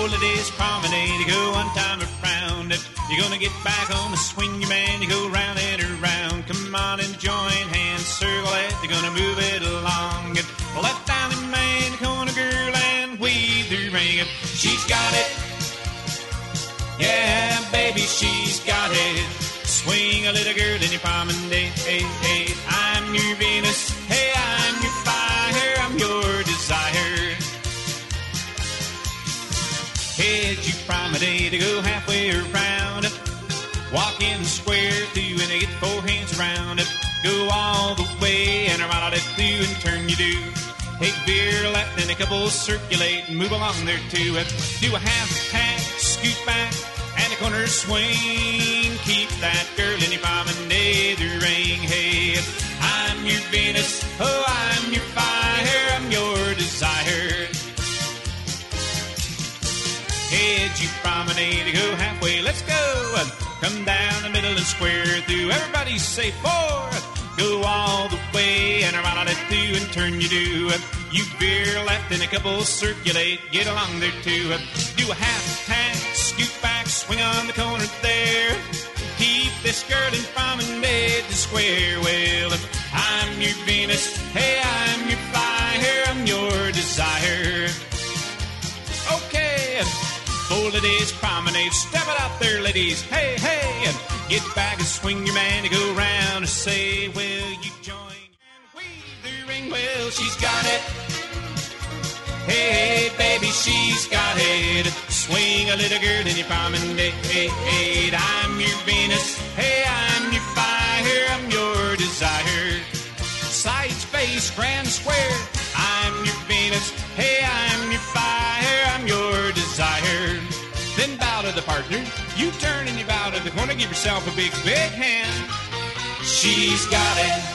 4 days promenade, you go one time around it. You're gonna get back home and swing your man, you go round and around. Come on and join hands, circle it, you're gonna move it along. And left down the main corner, girl, and weave the ring. She's got it, yeah, baby, she's got it. Swing a little girl in your promenade. Hey, hey, I'm your Venus. Hey, I'm your fire. I'm your desire. Head you promenade to go halfway around. Walk in the square through and get 4 hands around it. Go all the way and around it through and turn you do. Take veer left and a couple circulate and move along there too. Do a half tack, scoot back, and a corner swing. Keep that girl in your promenade ring. Hey, I'm your Venus. Oh, I'm your fire. I'm your desire. Head you promenade to go halfway. Let's go. Come down the middle and square through. Everybody say 4. Go all the way and around it through and turn you do. You veer left and a couple circulate. Get along there too. Do a half tack, scoot back, swing on the corner there. Keep this girl in promenade the square. Well, I'm your Venus. Hey, I'm your fire. I'm your desire. Okay. 4 days promenade. Step it out there, ladies. Hey, hey. Get back and swing your man to go round and say, will you join? And weave the ring. Well, she's got it. Hey, baby, she's got it. Swing a little girl in your promenade. I'm your Venus. Hey, I'm your fire. I'm your desire. Sides, face, grand square. I'm your Venus. Hey, I'm your fire. I'm your desire. Then bow to the partner. You turn and you bow to the corner. Give yourself a big, big hand. She's got it.